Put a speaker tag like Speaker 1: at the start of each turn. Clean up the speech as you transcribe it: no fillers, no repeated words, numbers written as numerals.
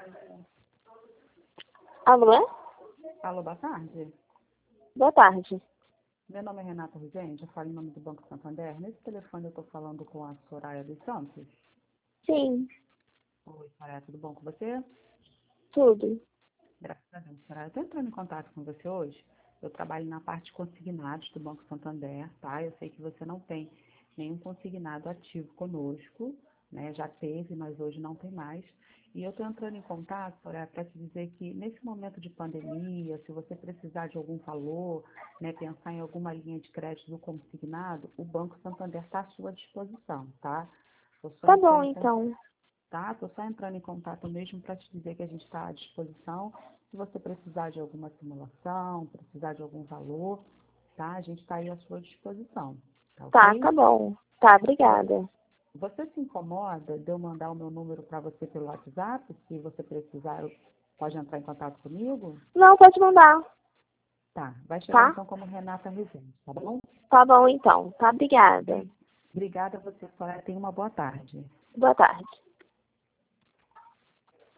Speaker 1: Alô?
Speaker 2: Alô, boa tarde.
Speaker 1: Boa tarde.
Speaker 2: Meu nome é Renata Rezende, eu falo em nome do Banco Santander. Nesse telefone eu estou falando com a Soraya dos Santos.
Speaker 1: Sim,
Speaker 2: Oi, Soraya, tudo bom com você?
Speaker 1: tudo.
Speaker 2: Graças a Deus, Soraya. Eu estou entrando em contato com você hoje. Eu trabalho na parte de consignados do Banco Santander, tá? Eu sei que você não tem nenhum consignado ativo conosco, né? Já teve, mas hoje não tem mais. E eu estou entrando em contato, Soraya, para te dizer que nesse momento de pandemia, se você precisar de algum valor, né, pensar em alguma linha de crédito do consignado, o Banco Santander está à sua disposição, tá? Tô só
Speaker 1: Tá
Speaker 2: entrando
Speaker 1: bom,
Speaker 2: em contato,
Speaker 1: então.
Speaker 2: tá? Estou só entrando em contato mesmo para te dizer que a gente está à disposição. Se você precisar de alguma simulação, precisar de algum valor, tá? A gente está aí à sua disposição, tá
Speaker 1: Tá
Speaker 2: ok?
Speaker 1: bom. Tá, obrigada.
Speaker 2: Você se incomoda de eu mandar o meu número para você pelo WhatsApp? Se você precisar, pode entrar em contato comigo?
Speaker 1: Não, pode mandar,
Speaker 2: Tá, vai chegar
Speaker 1: tá?
Speaker 2: então como Renata Rezende, tá bom?
Speaker 1: Tá bom, então. Tá, obrigada.
Speaker 2: Obrigada a você, Soraya. Tenha uma boa tarde.
Speaker 1: Boa tarde.